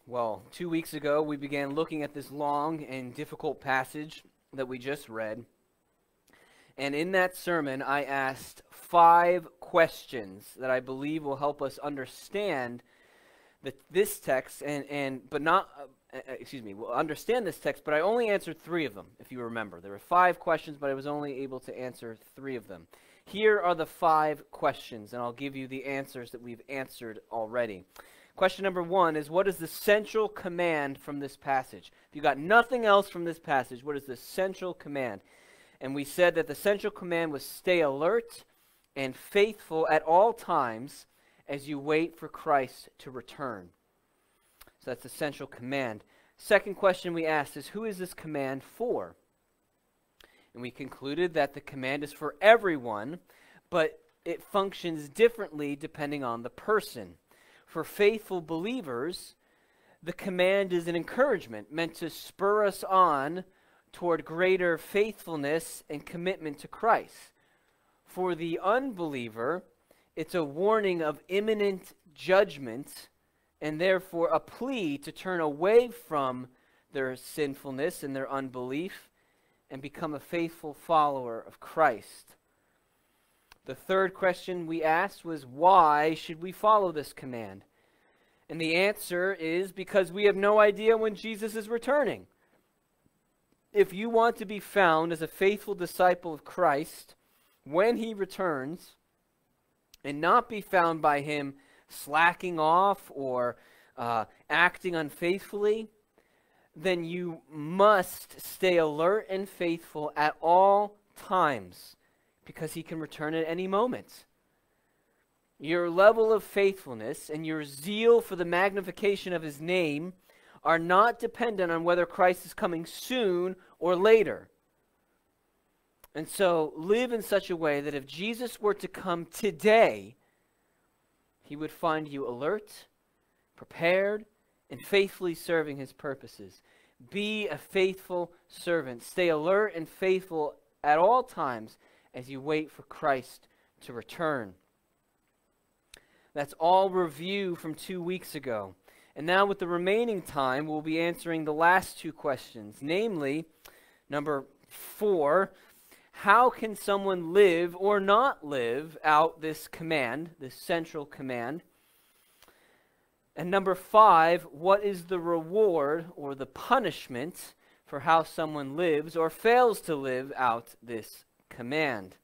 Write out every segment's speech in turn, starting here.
Well, 2 weeks ago, we began looking at this long and difficult passage that we just read. And in that sermon, I asked 5 questions that I believe will help us understand this text, we'll understand this text, but I only answered 3 of them, if you remember. There were 5 questions, but I was only able to answer 3 of them. Here are the 5 questions, and I'll give you the answers that we've answered already. Question number 1 is, what is the central command from this passage? If you got nothing else from this passage, what is the central command? And we said that the central command was stay alert and faithful at all times as you wait for Christ to return. So that's the central command. Second question we asked is, who is this command for? And we concluded that the command is for everyone, but it functions differently depending on the person. For faithful believers, the command is an encouragement meant to spur us on toward greater faithfulness and commitment to Christ. For the unbeliever, it's a warning of imminent judgment and therefore a plea to turn away from their sinfulness and their unbelief and become a faithful follower of Christ. The third question we asked was, why should we follow this command? And the answer is because we have no idea when Jesus is returning. If you want to be found as a faithful disciple of Christ when he returns, and not be found by him slacking off or acting unfaithfully, then you must stay alert and faithful at all times, because he can return at any moment. Your level of faithfulness and your zeal for the magnification of his name are not dependent on whether Christ is coming soon or later. And so live in such a way that if Jesus were to come today, he would find you alert, prepared, and faithfully serving his purposes. Be a faithful servant. Stay alert and faithful at all times as you wait for Christ to return. That's all review from 2 weeks ago. And now with the remaining time, we'll be answering the last 2 questions. Namely, number 4, how can someone live or not live out this command, this central command? And number 5, what is the reward or the punishment for how someone lives or fails to live out this command?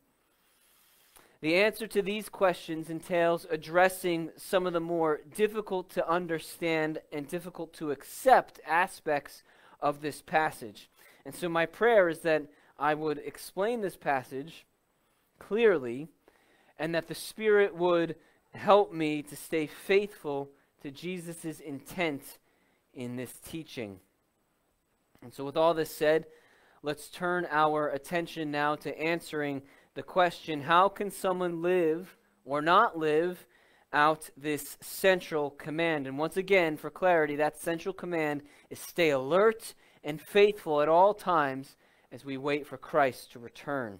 The answer to these questions entails addressing some of the more difficult to understand and difficult to accept aspects of this passage. And so my prayer is that I would explain this passage clearly, and that the Spirit would help me to stay faithful to Jesus' intent in this teaching. And so with all this said, let's turn our attention now to answering the question, how can someone live or not live out this central command? And once again, for clarity, that central command is stay alert and faithful at all times as we wait for Christ to return.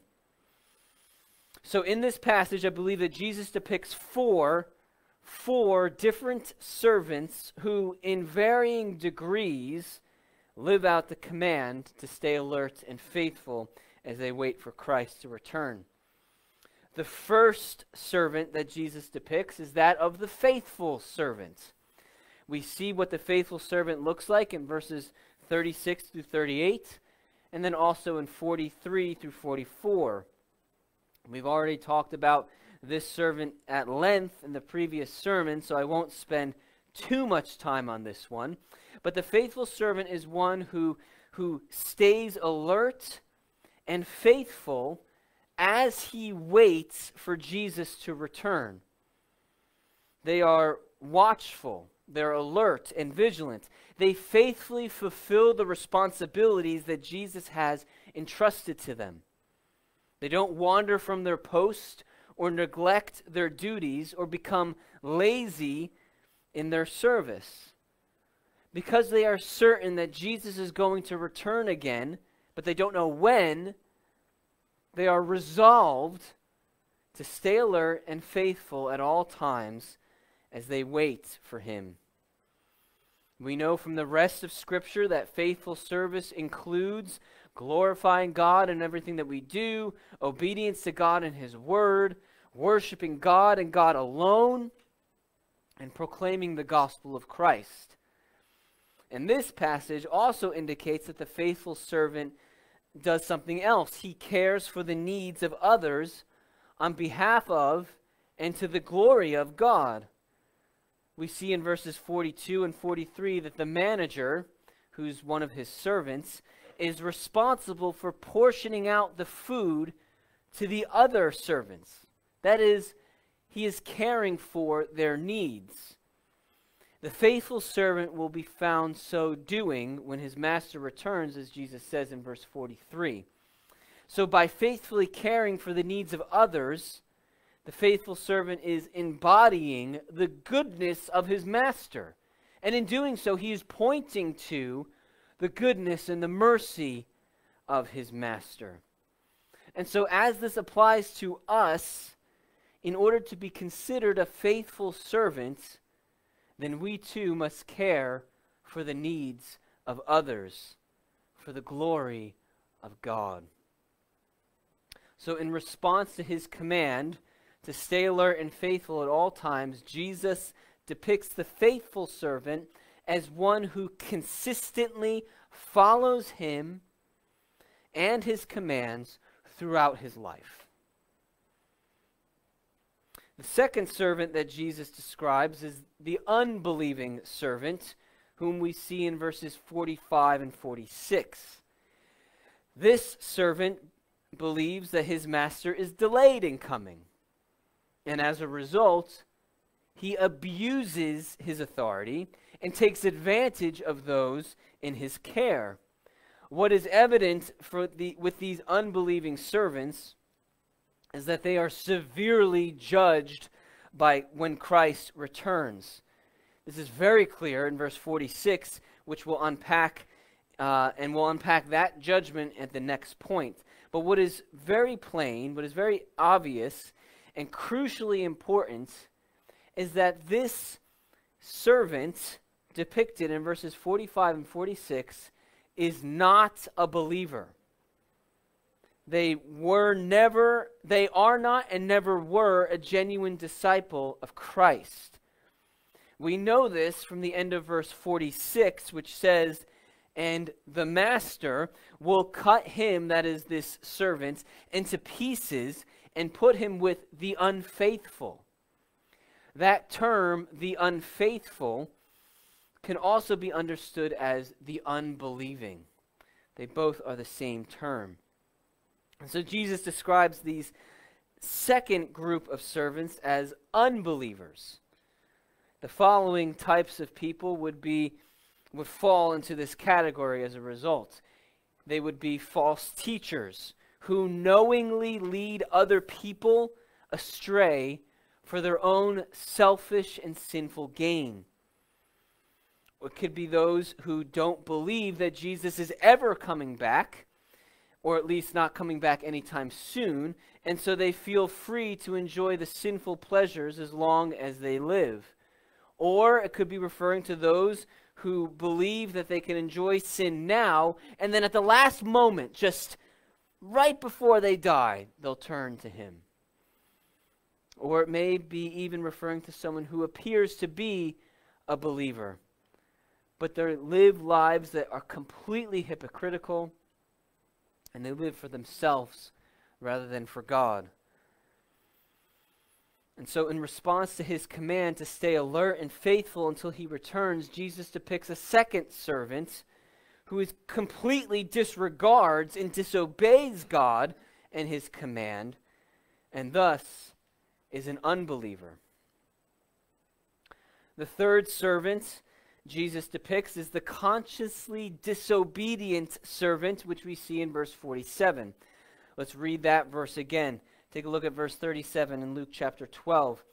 So in this passage, I believe that Jesus depicts four different servants who, in varying degrees, live out the command to stay alert and faithful as they wait for Christ to return. The first servant that Jesus depicts is that of the faithful servant. We see what the faithful servant looks like in verses 36 through 38, and then also in 43 through 44. We've already talked about this servant at length in the previous sermon, so I won't spend too much time on this one. But the faithful servant is one who stays alert and faithful as he waits for Jesus to return. They are watchful, they're alert and vigilant. They faithfully fulfill the responsibilities that Jesus has entrusted to them. They don't wander from their post or neglect their duties or become lazy in their service. Because they are certain that Jesus is going to return again, but they don't know when, they are resolved to stay alert and faithful at all times as they wait for him. We know from the rest of Scripture that faithful service includes glorifying God in everything that we do, obedience to God and His Word, worshiping God and God alone, and proclaiming the gospel of Christ. And this passage also indicates that the faithful servant does something else. He cares for the needs of others on behalf of and to the glory of God. We see in verses 42 and 43 that the manager, who's one of his servants, is responsible for portioning out the food to the other servants. That is, he is caring for their needs. The faithful servant will be found so doing when his master returns, as Jesus says in verse 43. So by faithfully caring for the needs of others, the faithful servant is embodying the goodness of his master. And in doing so, he is pointing to the goodness and the mercy of his master. And so as this applies to us, in order to be considered a faithful servant, then we too must care for the needs of others, for the glory of God. So in response to his command to stay alert and faithful at all times, Jesus depicts the faithful servant as one who consistently follows him and his commands throughout his life. The second servant that Jesus describes is the unbelieving servant, whom we see in verses 45 and 46. This servant believes that his master is delayed in coming, and as a result, he abuses his authority and takes advantage of those in his care. What is evident with these unbelieving servants is that they are severely judged by when Christ returns. This is very clear in verse 46, which we'll unpack, and we'll unpack that judgment at the next point. But what is very plain, what is very obvious, and crucially important is that this servant depicted in verses 45 and 46 is not a believer. They are not and never were a genuine disciple of Christ. We know this from the end of verse 46, which says, "And the master will cut him," that is this servant, "into pieces and put him with the unfaithful." That term, the unfaithful, can also be understood as the unbelieving. They both are the same term. And so Jesus describes these second group of servants as unbelievers. The following types of people would fall into this category as a result. They would be false teachers who knowingly lead other people astray for their own selfish and sinful gain. It could be those who don't believe that Jesus is ever coming back, or at least not coming back anytime soon, and so they feel free to enjoy the sinful pleasures as long as they live. Or it could be referring to those who believe that they can enjoy sin now, and then at the last moment, just right before they die, they'll turn to him. Or it may be even referring to someone who appears to be a believer, but they live lives that are completely hypocritical, and they live for themselves rather than for God. And so in response to his command to stay alert and faithful until he returns, Jesus depicts a second servant who completely disregards and disobeys God and his command, and thus is an unbeliever. The third servant Jesus depicts is the consciously disobedient servant, which we see in verse 47. Let's read that verse again. Take a look at verse 37 in Luke chapter 12.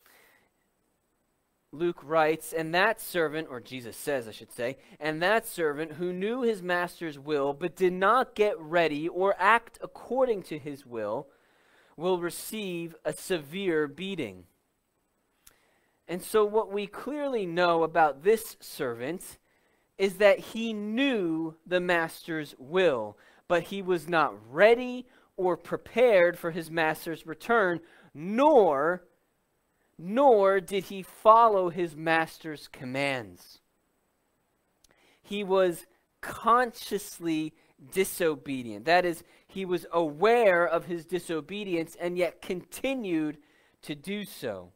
Luke writes, "And that servant," or Jesus says, I should say, "and that servant who knew his master's will, but did not get ready or act according to his will receive a severe beating." And so what we clearly know about this servant is that he knew the master's will, but he was not ready or prepared for his master's return, nor did he follow his master's commands. He was consciously disobedient. That is, he was aware of his disobedience and yet continued to do so.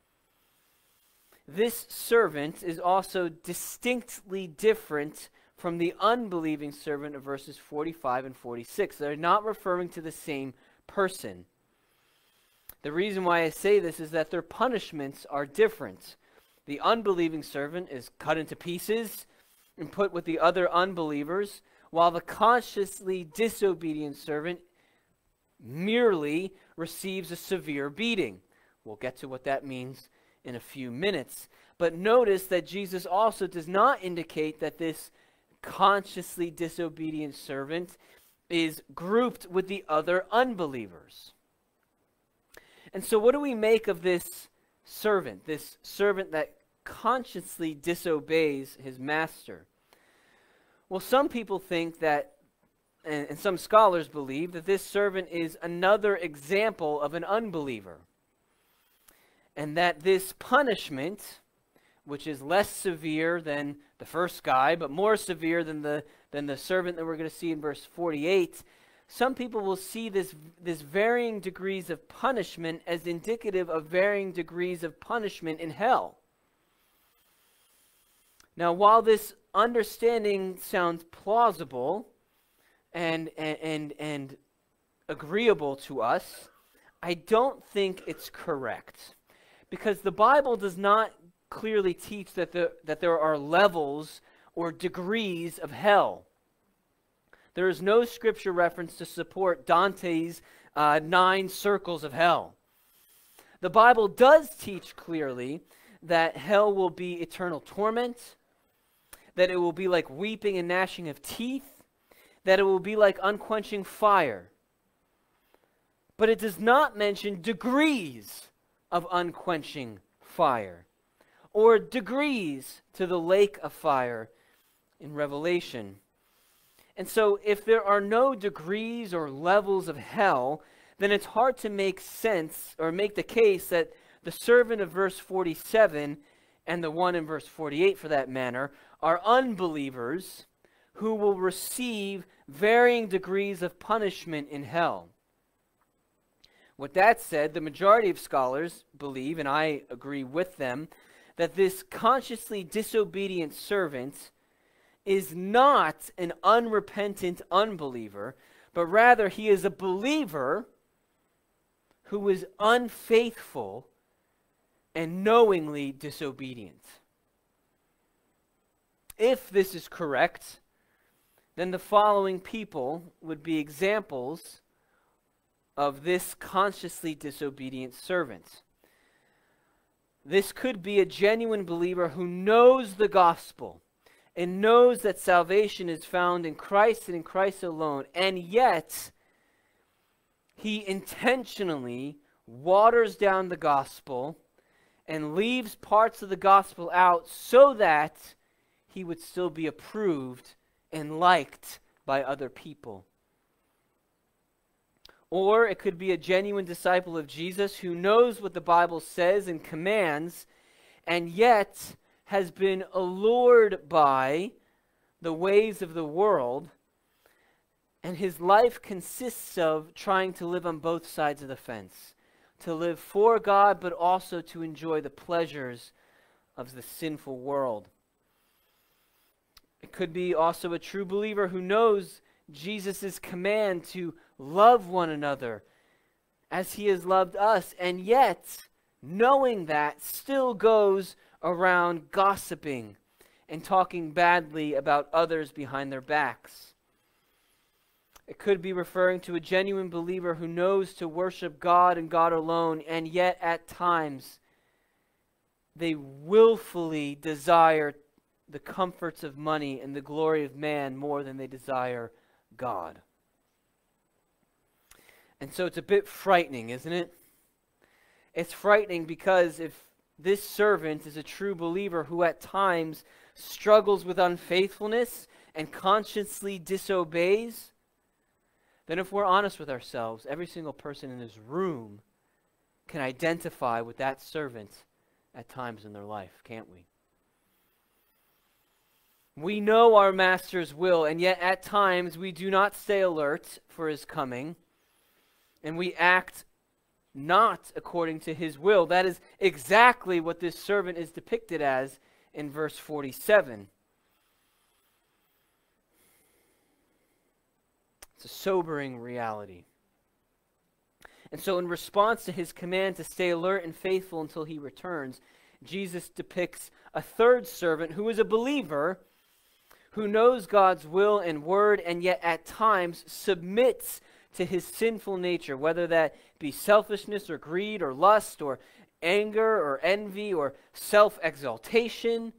This servant is also distinctly different from the unbelieving servant of verses 45 and 46. They're not referring to the same person. The reason why I say this is that their punishments are different. The unbelieving servant is cut into pieces and put with the other unbelievers, while the consciously disobedient servant merely receives a severe beating. We'll get to what that means in a few minutes. But notice that Jesus also does not indicate that this consciously disobedient servant is grouped with the other unbelievers. And so what do we make of this servant that consciously disobeys his master? Well, some people think that, and some scholars believe, that this servant is another example of an unbeliever. And that this punishment, which is less severe than the first guy, but more severe than the servant that we're going to see in verse 48, some people will see this varying degrees of punishment as indicative of varying degrees of punishment in hell. Now, while this understanding sounds plausible and agreeable to us, I don't think it's correct. Because the Bible does not clearly teach that there are levels or degrees of hell. There is no scripture reference to support Dante's 9 circles of hell. The Bible does teach clearly that hell will be eternal torment, that it will be like weeping and gnashing of teeth, that it will be like unquenching fire. But it does not mention degrees of unquenching fire, or degrees to the lake of fire in Revelation. And so if there are no degrees or levels of hell, then it's hard to make sense or make the case that the servant of verse 47 and the one in verse 48 for that matter are unbelievers who will receive varying degrees of punishment in hell. With that said, the majority of scholars believe, and I agree with them, that this consciously disobedient servant is not an unrepentant unbeliever, but rather he is a believer who is unfaithful and knowingly disobedient. If this is correct, then the following people would be examples of this consciously disobedient servant. This could be a genuine believer who knows the gospel and knows that salvation is found in Christ and in Christ alone, and yet he intentionally waters down the gospel and leaves parts of the gospel out so that he would still be approved and liked by other people. Or it could be a genuine disciple of Jesus who knows what the Bible says and commands, and yet has been allured by the ways of the world, and his life consists of trying to live on both sides of the fence, to live for God, but also to enjoy the pleasures of the sinful world. It could be also a true believer who knows Jesus' command to love one another as he has loved us, and yet, knowing that, still goes around gossiping and talking badly about others behind their backs. It could be referring to a genuine believer who knows to worship God and God alone, and yet at times they willfully desire the comforts of money and the glory of man more than they desire God. And so it's a bit frightening, isn't it? It's frightening because if this servant is a true believer who at times struggles with unfaithfulness and consciously disobeys, then if we're honest with ourselves, every single person in this room can identify with that servant at times in their life, can't we? We know our Master's will, and yet at times we do not stay alert for his coming, and we act not according to his will. That is exactly what this servant is depicted as in verse 47. It's a sobering reality. And so in response to his command to stay alert and faithful until he returns, Jesus depicts a third servant who is a believer, who knows God's will and word, and yet at times submits to his sinful nature, whether that be selfishness or greed or lust or anger or envy or self-exaltation,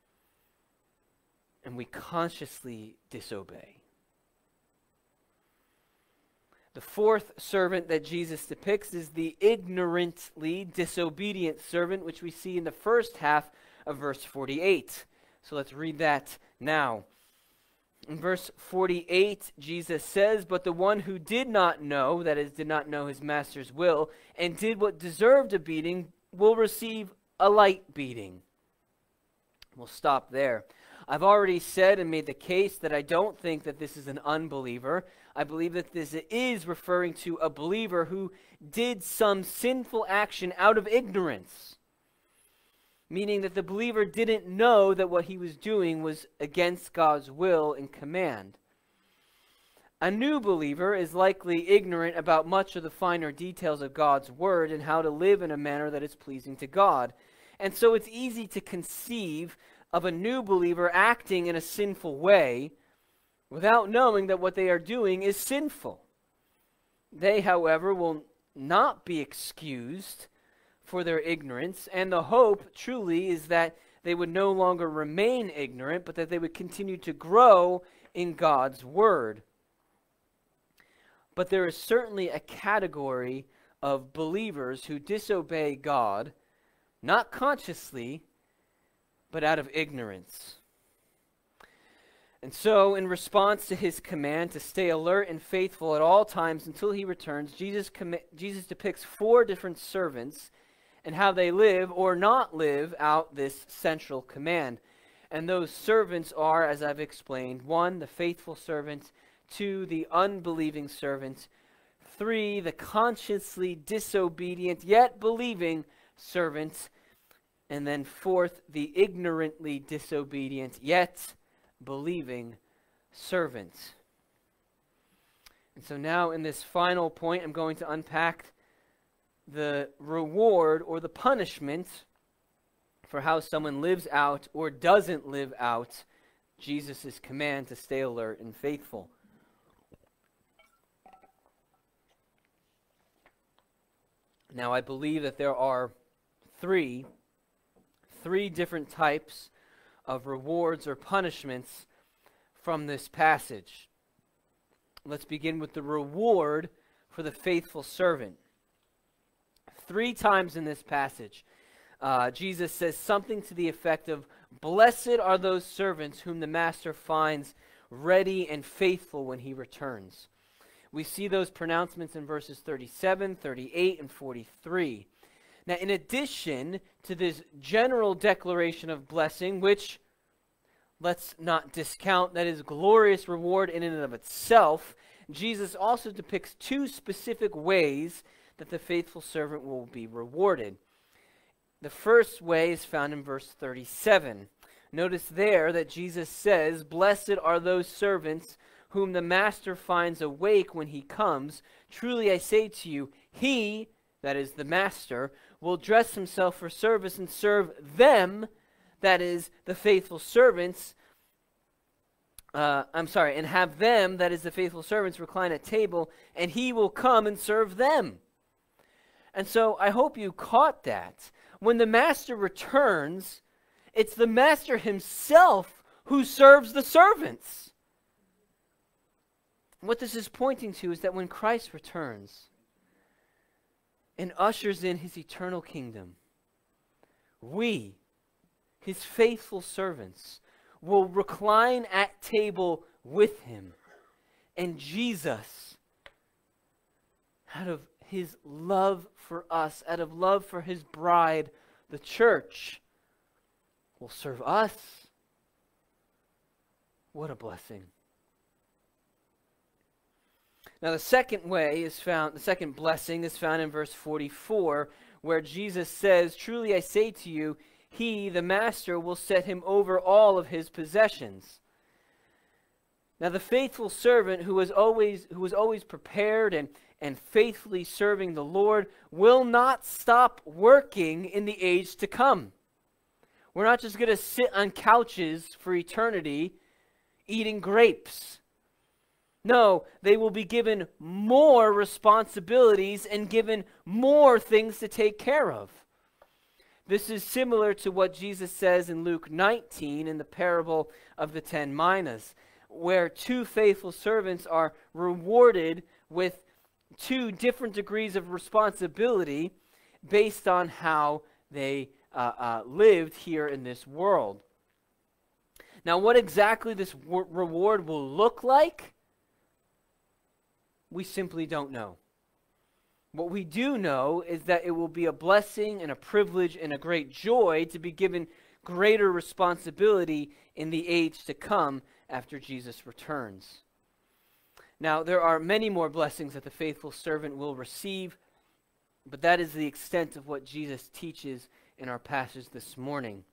and we consciously disobey. The fourth servant that Jesus depicts is the ignorantly disobedient servant, which we see in the first half of verse 48. So let's read that now. In verse 48, Jesus says, "But the one who did not know," that is, did not know his master's will, "and did what deserved a beating, will receive a light beating." We'll stop there. I've already said and made the case that I don't think that this is an unbeliever. I believe that this is referring to a believer who did some sinful action out of ignorance, meaning that the believer didn't know that what he was doing was against God's will and command. A new believer is likely ignorant about much of the finer details of God's word and how to live in a manner that is pleasing to God. And so it's easy to conceive of a new believer acting in a sinful way without knowing that what they are doing is sinful. They, however, will not be excused for their ignorance, and the hope truly is that they would no longer remain ignorant, but that they would continue to grow in God's word. But there is certainly a category of believers who disobey God, not consciously, but out of ignorance. And so, in response to his command to stay alert and faithful at all times until he returns, Jesus depicts four different servants and how they live or not live out this central command. And those servants are, as I've explained, 1, the faithful servant; 2, the unbelieving servant; 3, the consciously disobedient yet believing servant; and then 4th, the ignorantly disobedient yet believing servant. And so now in this final point, I'm going to unpack the reward or the punishment for how someone lives out or doesn't live out Jesus' command to stay alert and faithful. Now, I believe that there are three different types of rewards or punishments from this passage. Let's begin with the reward for the faithful servant. 3 times in this passage, Jesus says something to the effect of, "Blessed are those servants whom the master finds ready and faithful when he returns." We see those pronouncements in verses 37, 38, and 43. Now, in addition to this general declaration of blessing, which, let's not discount, that is glorious reward in and of itself, Jesus also depicts 2 specific ways that the faithful servant will be rewarded. The first way is found in verse 37. Notice there that Jesus says, "Blessed are those servants whom the master finds awake when he comes. Truly I say to you, he," that is the master, "will dress himself for service and serve them," that is the faithful servants, and have them, that is the faithful servants, recline at table, and he will come and serve them. And so I hope you caught that. When the master returns, it's the master himself who serves the servants. What this is pointing to is that when Christ returns and ushers in his eternal kingdom, we, his faithful servants, will recline at table with him. And Jesus, out of his love for us, out of love for his bride, the church, will serve us. What a blessing. Now the second blessing is found in verse 44, where Jesus says, "Truly I say to you, he, the master, will set him over all of his possessions." Now the faithful servant who was always prepared and faithfully serving the Lord will not stop working in the age to come. We're not just going to sit on couches for eternity eating grapes. No, they will be given more responsibilities and given more things to take care of. This is similar to what Jesus says in Luke 19 in the parable of the 10 minas, where two faithful servants are rewarded with two different degrees of responsibility based on how they lived here in this world. Now, what exactly this reward will look like, we simply don't know. What we do know is that it will be a blessing and a privilege and a great joy to be given greater responsibility in the age to come after Jesus returns. Now, there are many more blessings that the faithful servant will receive, but that is the extent of what Jesus teaches in our passage this morning.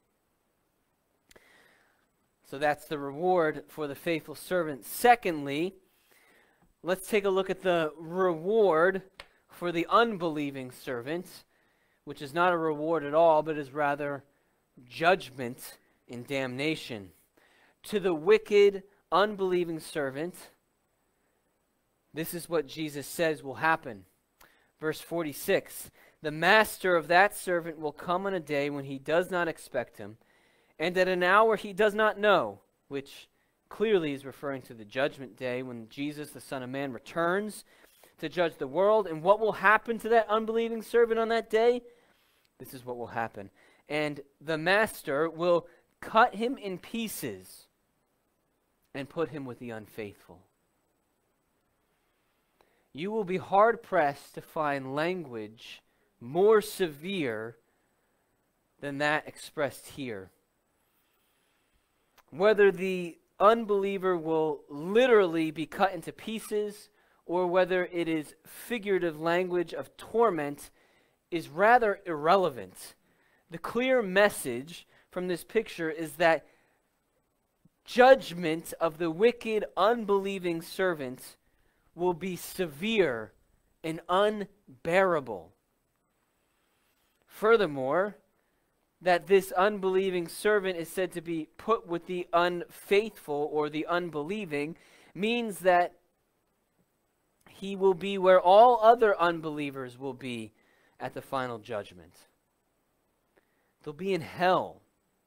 So that's the reward for the faithful servant. Secondly, let's take a look at the reward for the unbelieving servant, which is not a reward at all, but is rather judgment and damnation. To the wicked, unbelieving servant, this is what Jesus says will happen. Verse 46, "The master of that servant will come on a day when he does not expect him, and at an hour he does not know," which clearly is referring to the judgment day when Jesus, the Son of Man, returns to judge the world. And what will happen to that unbelieving servant on that day? This is what will happen. "And the master will cut him in pieces and put him with the unfaithful." You will be hard-pressed to find language more severe than that expressed here. Whether the unbeliever will literally be cut into pieces or whether it is figurative language of torment is rather irrelevant. The clear message from this picture is that judgment of the wicked, unbelieving servant will be severe and unbearable. Furthermore, that this unbelieving servant is said to be put with the unfaithful or the unbelieving means that he will be where all other unbelievers will be at the final judgment. They'll be in hell.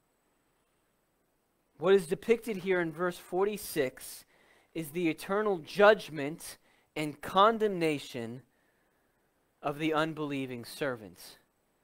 What is depicted here in verse 46 is the eternal judgment and condemnation of the unbelieving servant.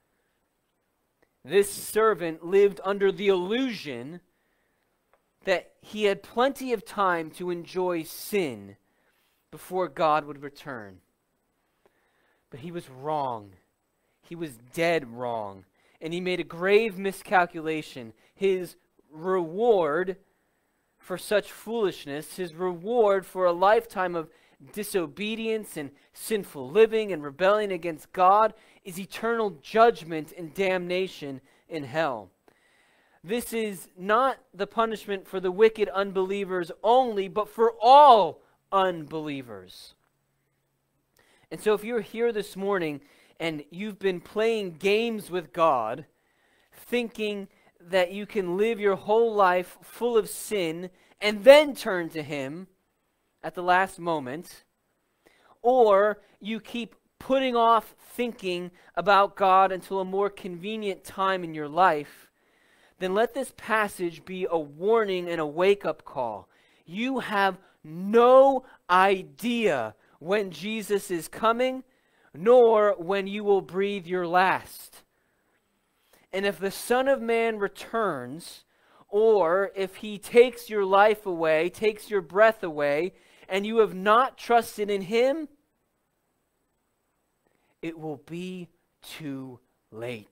This servant lived under the illusion that he had plenty of time to enjoy sin before God would return. But he was wrong. He was dead wrong. And he made a grave miscalculation. His reward for such foolishness, his reward for a lifetime of disobedience and sinful living and rebellion against God, is eternal judgment and damnation in hell. This is not the punishment for the wicked unbelievers only, but for all unbelievers. And so if you're here this morning and you've been playing games with God, thinking that you can live your whole life full of sin and then turn to Him at the last moment, or you keep putting off thinking about God until a more convenient time in your life, then let this passage be a warning and a wake-up call. You have no idea when Jesus is coming, nor when you will breathe your last. And if the Son of Man returns, or if he takes your life away, takes your breath away, and you have not trusted in him, it will be too late.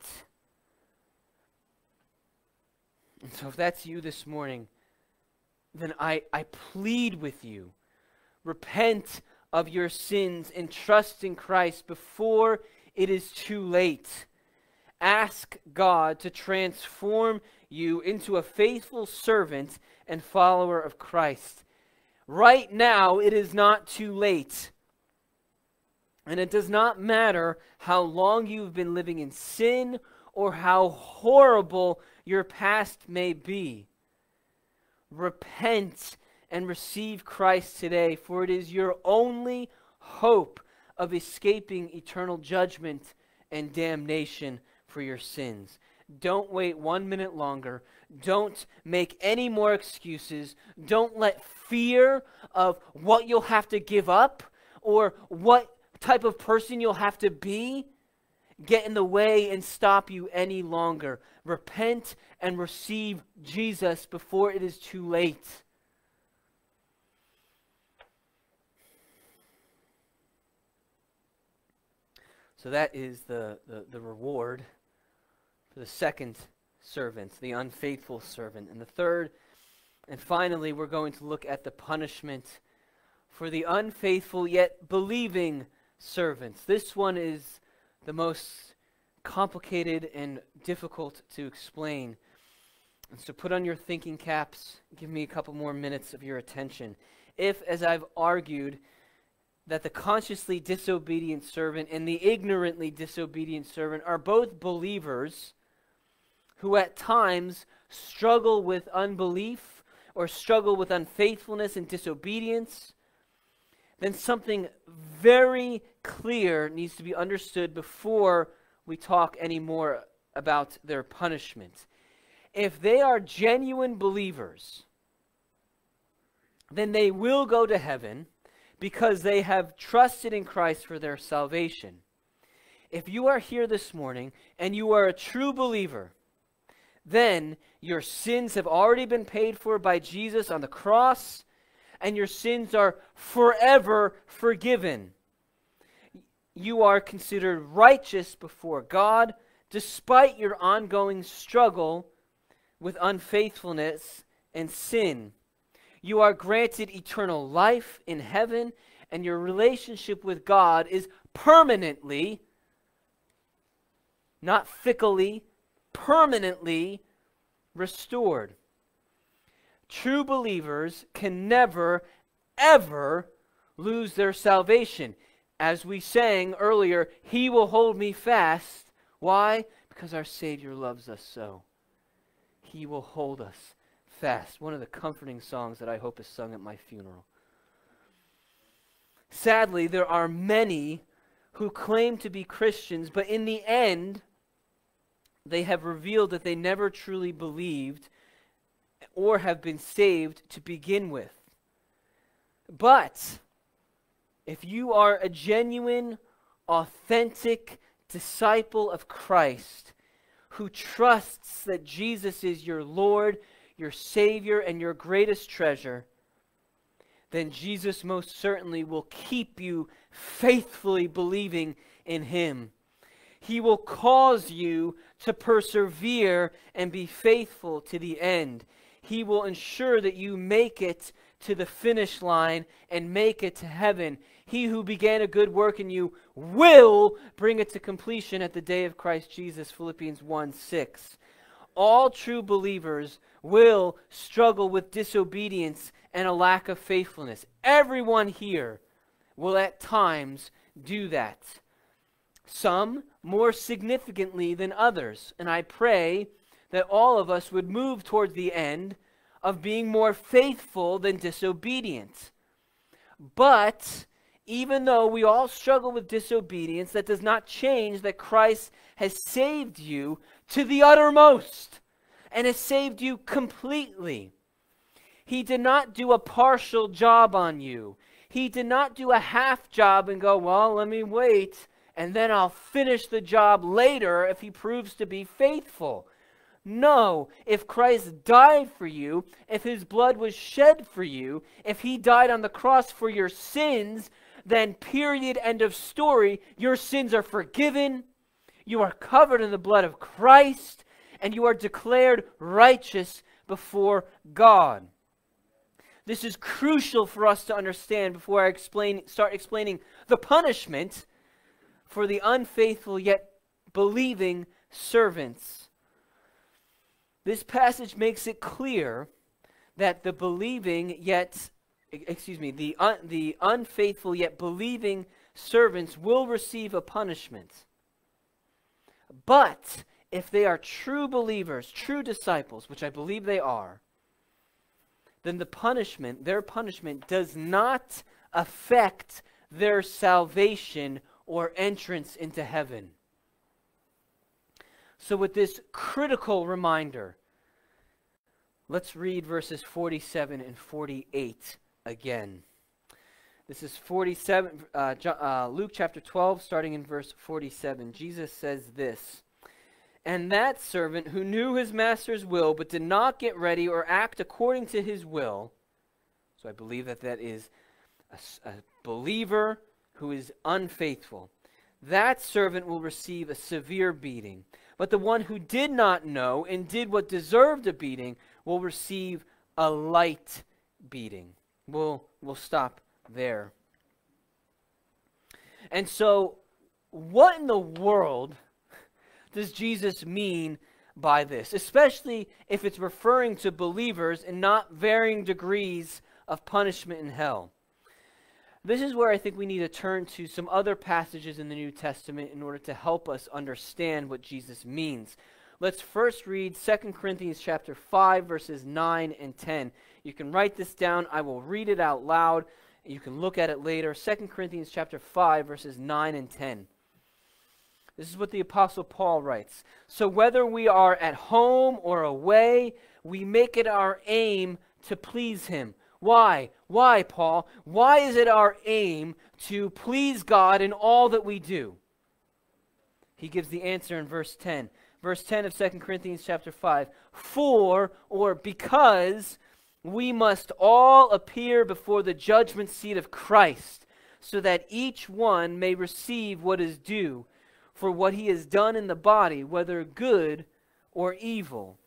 And so if that's you this morning, then I plead with you, repent of your sins and trust in Christ before it is too late. Ask God to transform you into a faithful servant and follower of Christ. Right now, it is not too late. And it does not matter how long you've been living in sin or how horrible your past may be. Repent and receive Christ today, for it is your only hope of escaping eternal judgment and damnation for your sins. Don't wait 1 minute longer. Don't make any more excuses. Don't let fear of what you'll have to give up or what type of person you'll have to be get in the way and stop you any longer. Repent and receive Jesus before it is too late. So that is the reward for the second servant, the unfaithful servant. And the third, and finally, we're going to look at the punishment for the unfaithful yet believing servants. This one is the most complicated and difficult to explain. And so put on your thinking caps. Give me a couple more minutes of your attention. If, as I've argued, that the consciously disobedient servant and the ignorantly disobedient servant are both believers who at times struggle with unbelief or struggle with unfaithfulness and disobedience, then something very clear needs to be understood before we talk any more about their punishment. If they are genuine believers, then they will go to heaven because they have trusted in Christ for their salvation. If you are here this morning and you are a true believer, then your sins have already been paid for by Jesus on the cross, and your sins are forever forgiven. You are considered righteous before God despite your ongoing struggle with unfaithfulness and sin. You are granted eternal life in heaven, and your relationship with God is permanently, not fickly, permanently restored. True believers can never, ever lose their salvation. As we sang earlier, He will hold me fast. Why? Because our Savior loves us so. He will hold us fast. One of the comforting songs that I hope is sung at my funeral. Sadly, there are many who claim to be Christians, but in the end, they have revealed that they never truly believed or have been saved to begin with. But if you are a genuine, authentic disciple of Christ who trusts that Jesus is your Lord, your Savior, and your greatest treasure, then Jesus most certainly will keep you faithfully believing in Him. He will cause you to persevere and be faithful to the end. He will ensure that you make it to the finish line and make it to heaven. He who began a good work in you will bring it to completion at the day of Christ Jesus, Philippians 1:6. All true believers will struggle with disobedience and a lack of faithfulness. Everyone here will at times do that. Some more significantly than others. And I pray that all of us would move towards the end of being more faithful than disobedient. But even though we all struggle with disobedience, that does not change that Christ has saved you to the uttermost and has saved you completely. He did not do a partial job on you. He did not do a half job and go, well, let me wait and then I'll finish the job later if he proves to be faithful. No, if Christ died for you, if his blood was shed for you, if he died on the cross for your sins, then period, end of story, your sins are forgiven, you are covered in the blood of Christ, and you are declared righteous before God. This is crucial for us to understand before I start explaining the punishment for the unfaithful yet believing servants. This passage makes it clear that the unfaithful yet believing servants will receive a punishment. But if they are true believers, true disciples, which I believe they are, then their punishment does not affect their salvation or entrance into heaven. So with this critical reminder, let's read verses 47 and 48 again. This is Luke chapter 12, starting in verse 47. Jesus says this, "And that servant who knew his master's will, but did not get ready or act according to his will," so I believe that is a believer who is unfaithful, "that servant will receive a severe beating. But the one who did not know and did what deserved a beating will receive a light beating." We'll stop there. And so, what in the world does Jesus mean by this? Especially if it's referring to believers and not varying degrees of punishment in hell. This is where I think we need to turn to some other passages in the New Testament in order to help us understand what Jesus means. Let's first read 2 Corinthians chapter 5, verses 9 and 10. You can write this down. I will read it out loud. You can look at it later. 2 Corinthians chapter 5, verses 9 and 10. This is what the Apostle Paul writes. "So whether we are at home or away, we make it our aim to please him." Why? Why, Paul? Why is it our aim to please God in all that we do? He gives the answer in verse 10. Verse 10 of 2 Corinthians chapter 5. "For," or because, "we must all appear before the judgment seat of Christ, so that each one may receive what is due for what he has done in the body, whether good or evil."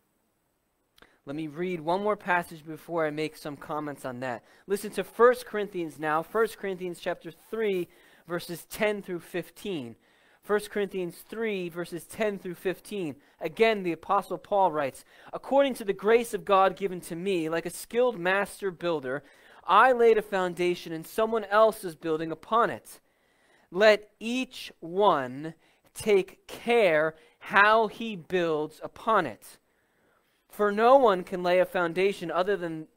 Let me read one more passage before I make some comments on that. Listen to 1 Corinthians now, 1 Corinthians chapter 3, verses 10 through 15. 1 Corinthians 3, verses 10 through 15. Again, the Apostle Paul writes, "According to the grace of God given to me, like a skilled master builder, I laid a foundation and someone else is building upon it. Let each one take care how he builds upon it. For no one can lay a foundation other than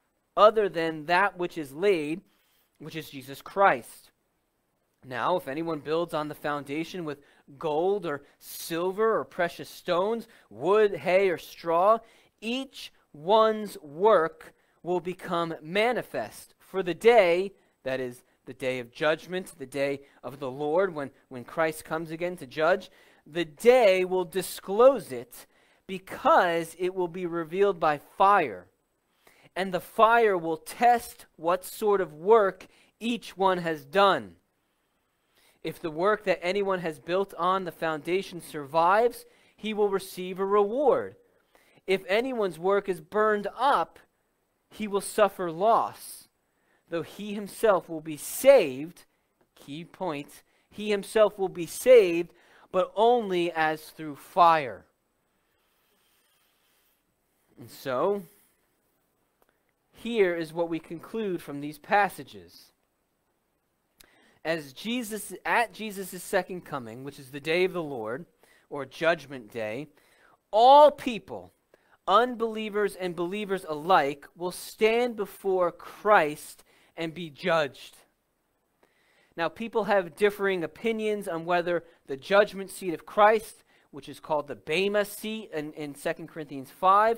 that which is laid, which is Jesus Christ. Now, if anyone builds on the foundation with gold or silver or precious stones, wood, hay, or straw, each one's work will become manifest. For the day, that is the day of judgment, the day of the Lord, when Christ comes again to judge, the day will disclose it, because it will be revealed by fire. And the fire will test what sort of work each one has done. If the work that anyone has built on the foundation survives, he will receive a reward. If anyone's work is burned up, he will suffer loss, though he himself will be saved." Key point, he himself will be saved, but only as through fire. And so, here is what we conclude from these passages. At Jesus' second coming, which is the day of the Lord, or judgment day, all people, unbelievers and believers alike, will stand before Christ and be judged. Now, people have differing opinions on whether the judgment seat of Christ, which is called the Bema seat in 2 Corinthians 5,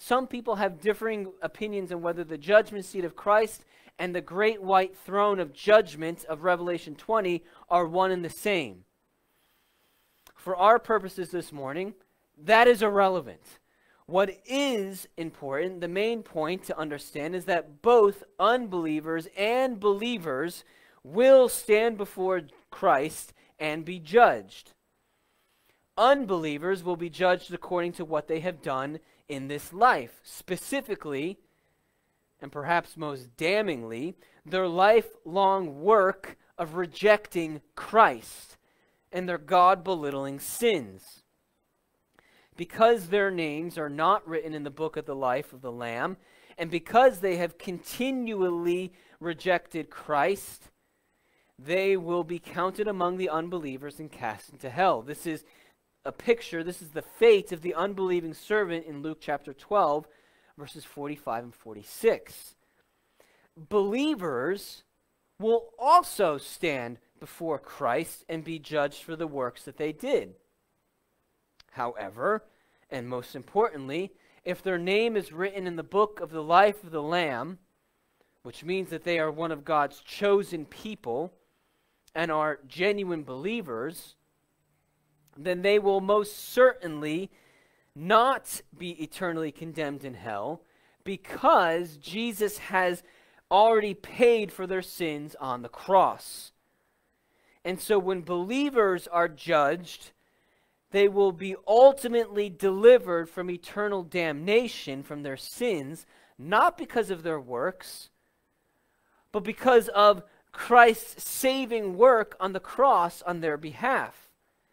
some people have differing opinions on whether the judgment seat of Christ and the great white throne of judgment of Revelation 20 are one and the same. For our purposes this morning, that is irrelevant. What is important, the main point to understand, is that both unbelievers and believers will stand before Christ and be judged. Unbelievers will be judged according to what they have done in this life. Specifically, and perhaps most damningly, their lifelong work of rejecting Christ and their God-belittling sins. Because their names are not written in the book of the life of the Lamb, and because they have continually rejected Christ, they will be counted among the unbelievers and cast into hell. This is a picture, this is the fate of the unbelieving servant in Luke chapter 12, verses 45 and 46. Believers will also stand before Christ and be judged for the works that they did. However, and most importantly, if their name is written in the book of the life of the Lamb, which means that they are one of God's chosen people and are genuine believers, then they will most certainly not be eternally condemned in hell, because Jesus has already paid for their sins on the cross. And so when believers are judged, they will be ultimately delivered from eternal damnation from their sins, not because of their works, but because of Christ's saving work on the cross on their behalf.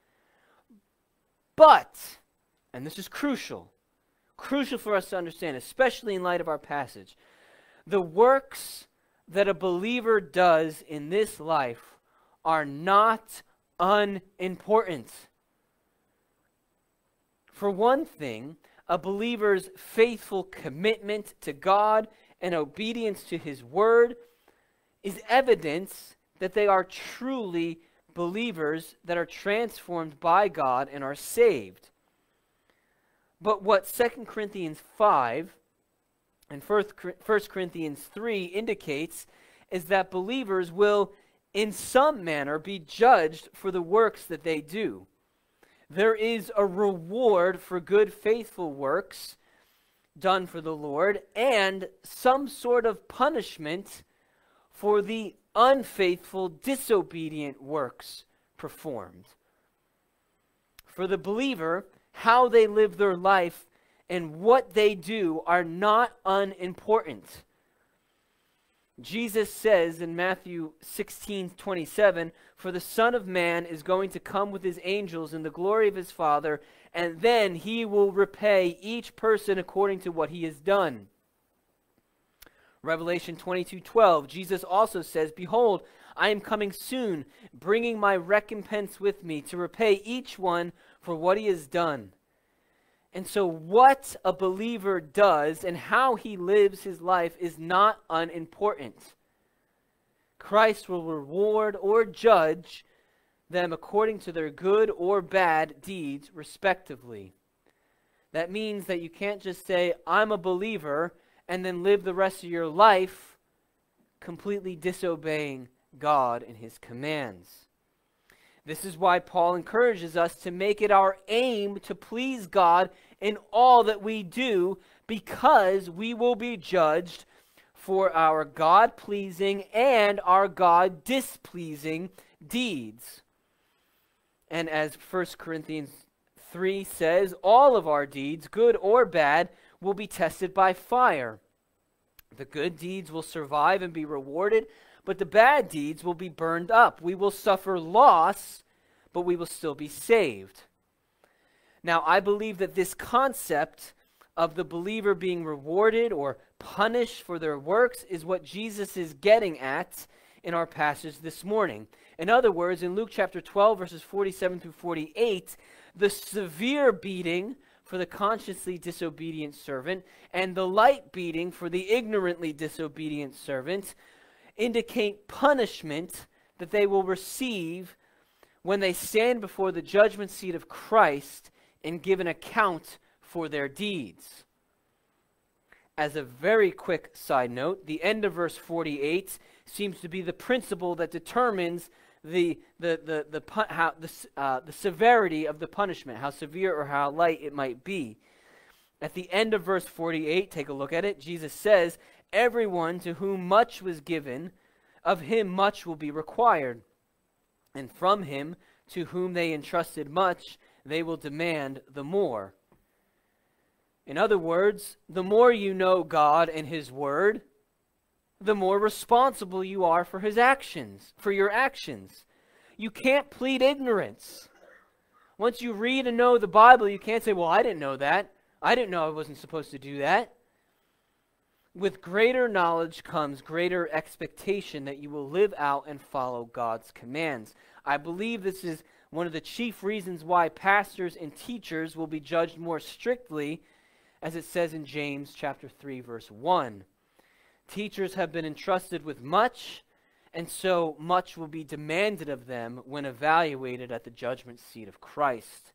But, and this is crucial for us to understand, especially in light of our passage, the works that a believer does in this life are not unimportant. For one thing, a believer's faithful commitment to God and obedience to His Word is evidence that they are truly believers that are transformed by God and are saved. But what 2 Corinthians 5 and 1 Corinthians 3 indicates is that believers will in some manner be judged for the works that they do. There is a reward for good, faithful works done for the Lord, and some sort of punishment for the unfaithful, disobedient works performed. For the believer, how they live their life and what they do are not unimportant. Jesus says in Matthew 16:27, "For the Son of Man is going to come with His angels in the glory of His Father, and then He will repay each person according to what he has done." Revelation 22:12, Jesus also says, "Behold, I am coming soon, bringing my recompense with me to repay each one for what he has done." And so what a believer does and how he lives his life is not unimportant. Christ will reward or judge them according to their good or bad deeds, respectively. That means that you can't just say, "I'm a believer," and then live the rest of your life completely disobeying God and His commands. This is why Paul encourages us to make it our aim to please God in all that we do, because we will be judged for our God-pleasing and our God-displeasing deeds. And as 1 Corinthians 3 says, all of our deeds, good or bad, will be tested by fire. The good deeds will survive and be rewarded, but the bad deeds will be burned up. We will suffer loss, but we will still be saved. Now, I believe that this concept of the believer being rewarded or punished for their works is what Jesus is getting at in our passage this morning. In other words, in Luke chapter 12, verses 47 through 48, the severe beating for the consciously disobedient servant and the light beating for the ignorantly disobedient servant indicate punishment that they will receive when they stand before the judgment seat of Christ and give an account for their deeds. As a very quick side note, the end of verse 48 seems to be the principle that determines the severity of the punishment, how severe or how light it might be. At the end of verse 48, take a look at it. Jesus says, "Everyone to whom much was given, of him much will be required. And from him to whom they entrusted much, they will demand the more." In other words, the more you know God and His Word, the more responsible you are for His actions, for your actions. You can't plead ignorance. Once you read and know the Bible, you can't say, "Well, I didn't know that. I didn't know I wasn't supposed to do that." With greater knowledge comes greater expectation that you will live out and follow God's commands. I believe this is one of the chief reasons why pastors and teachers will be judged more strictly, as it says in James chapter 3, verse 1. Teachers have been entrusted with much, and so much will be demanded of them when evaluated at the judgment seat of Christ.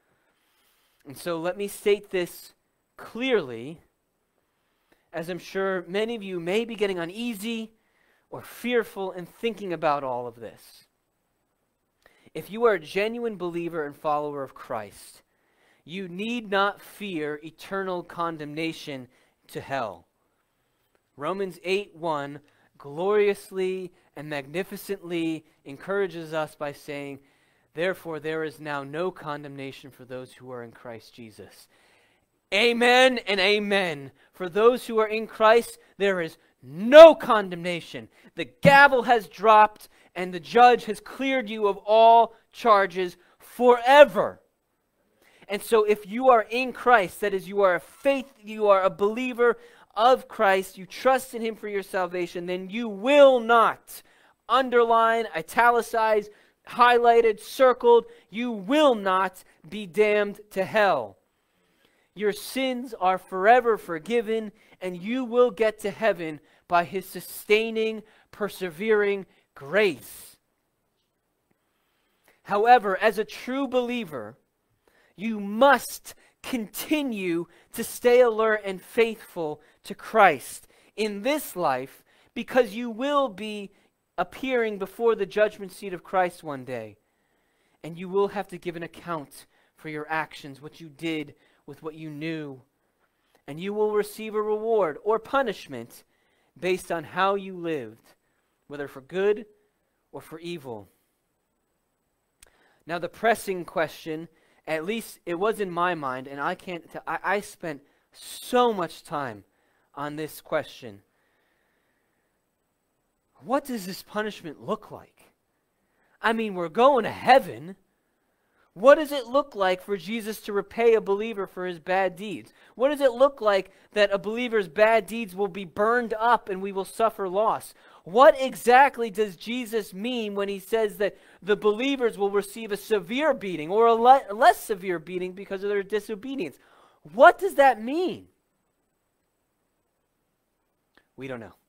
And so let me state this clearly, as I'm sure many of you may be getting uneasy or fearful in thinking about all of this. If you are a genuine believer and follower of Christ, you need not fear eternal condemnation to hell. Romans 8:1 gloriously and magnificently encourages us by saying, "Therefore there is now no condemnation for those who are in Christ Jesus." Amen and amen. For those who are in Christ, there is no condemnation. The gavel has dropped and the judge has cleared you of all charges forever. And so if you are in Christ, that is, you are a believer of Christ, you trust in Him for your salvation, then you will not, underline, italicize, highlighted, circled, you will not be damned to hell. Your sins are forever forgiven, and you will get to heaven by His sustaining, persevering grace. However, as a true believer, you must continue to stay alert and faithful to Christ in this life, because you will be appearing before the judgment seat of Christ one day. And you will have to give an account for your actions, what you did with what you knew. And you will receive a reward or punishment based on how you lived, whether for good or for evil. Now the pressing question, at least it was in my mind, and I spent so much time on this question. What does this punishment look like? I mean, we're going to heaven. What does it look like for Jesus to repay a believer for his bad deeds? What does it look like that a believer's bad deeds will be burned up and we will suffer loss? What exactly does Jesus mean when He says that the believers will receive a severe beating or a less severe beating because of their disobedience? What does that mean? We don't know.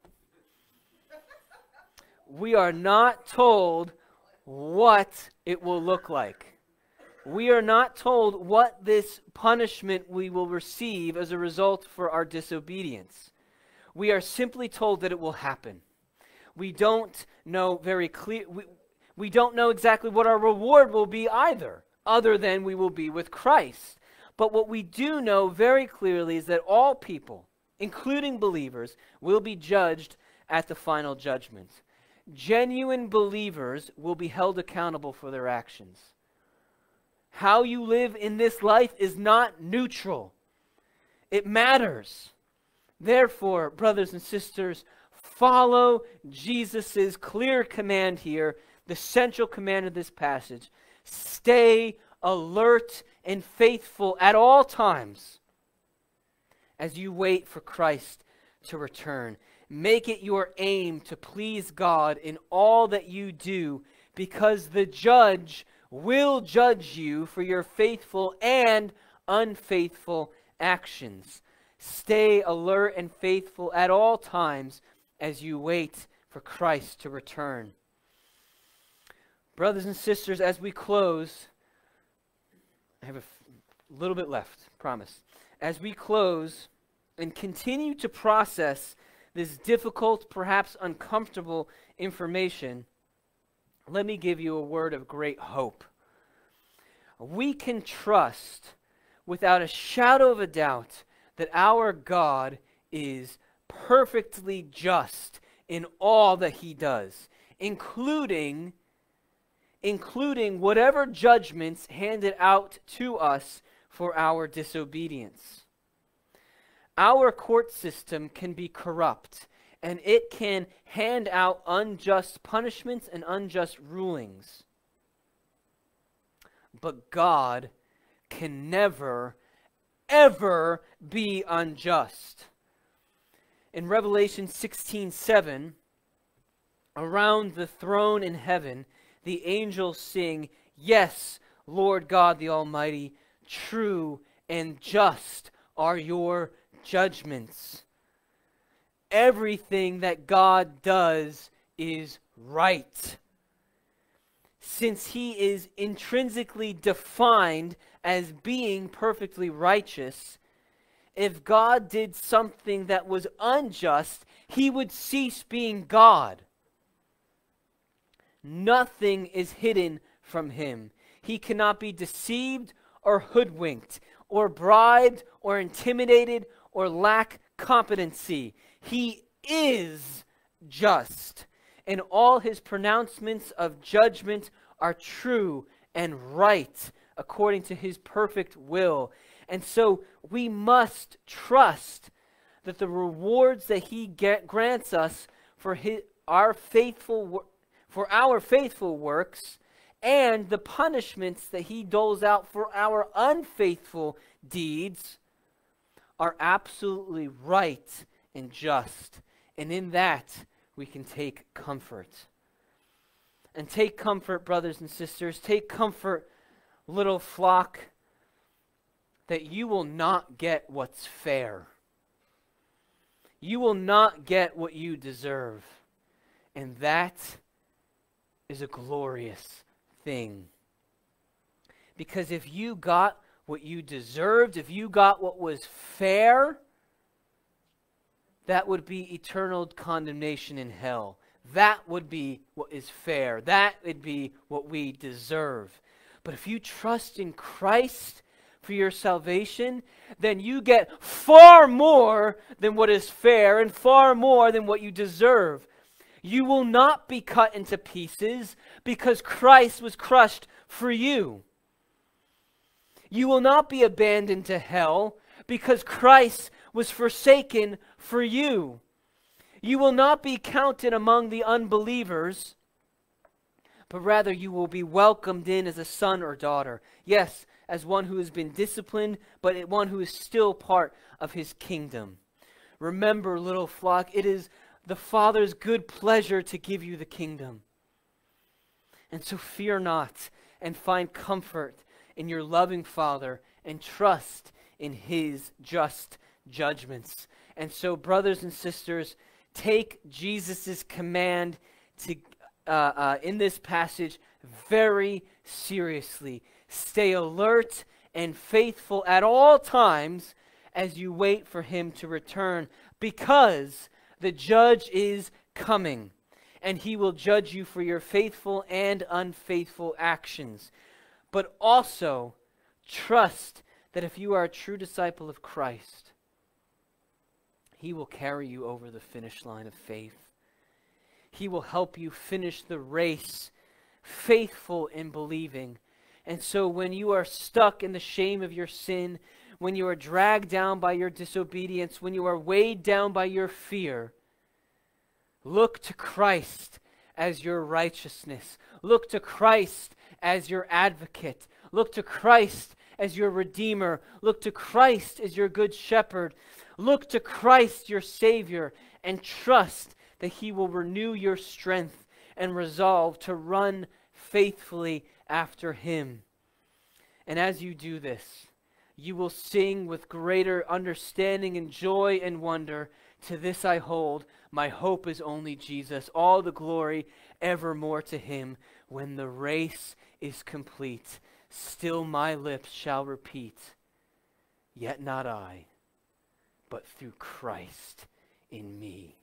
We are not told what it will look like. We are not told what this punishment we will receive as a result for our disobedience. We are simply told that it will happen. We don't know very clear. We don't know exactly what our reward will be either, other than we will be with Christ. But what we do know very clearly is that all people, including believers, will be judged at the final judgment. Genuine believers will be held accountable for their actions. How you live in this life is not neutral. It matters. Therefore, brothers and sisters, follow Jesus' clear command here, the central command of this passage. Stay alert and faithful at all times as you wait for Christ to return. Make it your aim to please God in all that you do, because the judge will judge you for your faithful and unfaithful actions. Stay alert and faithful at all times as you wait for Christ to return. Brothers and sisters, as we close, I have a little bit left, promise. As we close, and continue to process this difficult, perhaps uncomfortable information, let me give you a word of great hope. We can trust without a shadow of a doubt that our God is perfectly just in all that he does, including whatever judgments handed out to us for our disobedience. Our court system can be corrupt, and it can hand out unjust punishments and unjust rulings. But God can never, ever be unjust. In Revelation 16:7, around the throne in heaven, the angels sing, "Yes, Lord God the Almighty, true and just are your judgments." Everything that God does is right. Since he is intrinsically defined as being perfectly righteous, if God did something that was unjust, he would cease being God. Nothing is hidden from him. He cannot be deceived or hoodwinked or bribed or intimidated or lack competency. He is just, and all his pronouncements of judgment are true and right according to his perfect will. And so we must trust that the rewards that he grants us for our faithful works, and the punishments that he doles out for our unfaithful deeds, are absolutely right and just. And in that, we can take comfort. And take comfort, brothers and sisters, take comfort, little flock, that you will not get what's fair. You will not get what you deserve. And that is a glorious thing. Because if you got what you deserved, if you got what was fair, that would be eternal condemnation in hell. That would be what is fair. That would be what we deserve. But if you trust in Christ for your salvation, then you get far more than what is fair and far more than what you deserve. You will not be cut into pieces because Christ was crushed for you. You will not be abandoned to hell because Christ was forsaken for you. You will not be counted among the unbelievers, but rather you will be welcomed in as a son or daughter. Yes, as one who has been disciplined, but one who is still part of his kingdom. Remember, little flock, it is the Father's good pleasure to give you the kingdom. And so fear not, and find comfort in your loving Father, and trust in his just judgments. And so, brothers and sisters, take Jesus' command to in this passage very seriously. Stay alert and faithful at all times as you wait for him to return, because the judge is coming, and he will judge you for your faithful and unfaithful actions. But also trust that if you are a true disciple of Christ, he will carry you over the finish line of faith. He will help you finish the race, faithful in believing. And so when you are stuck in the shame of your sin, when you are dragged down by your disobedience, when you are weighed down by your fear, look to Christ as your righteousness. Look to Christ as your advocate. Look to Christ as your Redeemer. Look to Christ as your good shepherd. Look to Christ, your Savior, and trust that he will renew your strength and resolve to run faithfully after him. And as you do this, you will sing with greater understanding and joy and wonder, "To this I hold, my hope is only Jesus. All the glory evermore to him. When the race is complete, still my lips shall repeat, yet not I, but through Christ in me.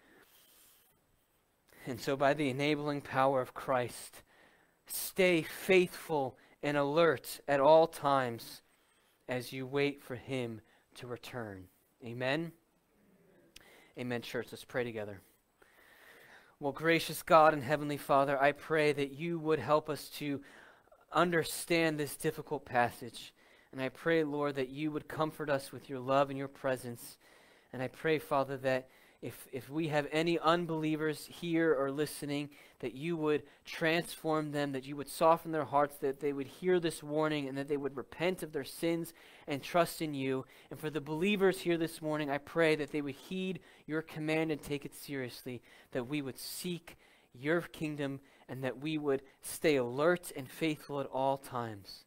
And so by the enabling power of Christ, stay faithful and alert at all times as you wait for him to return. Amen? Amen, church. Let's pray together. Well, gracious God and Heavenly Father, I pray that you would help us to understand this difficult passage. And I pray, Lord, that you would comfort us with your love and your presence. And I pray, Father, that if we have any unbelievers here or listening, that you would transform them, that you would soften their hearts, that they would hear this warning and that they would repent of their sins and trust in you. And for the believers here this morning, I pray that they would heed your command and take it seriously, that we would seek your kingdom and that we would stay alert and faithful at all times,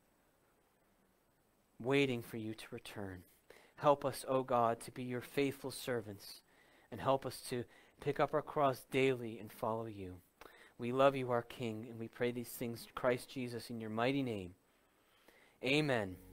waiting for you to return. Help us, O God, to be your faithful servants, and help us to pick up our cross daily and follow you. We love you, our King, and we pray these things, Christ Jesus, in your mighty name. Amen.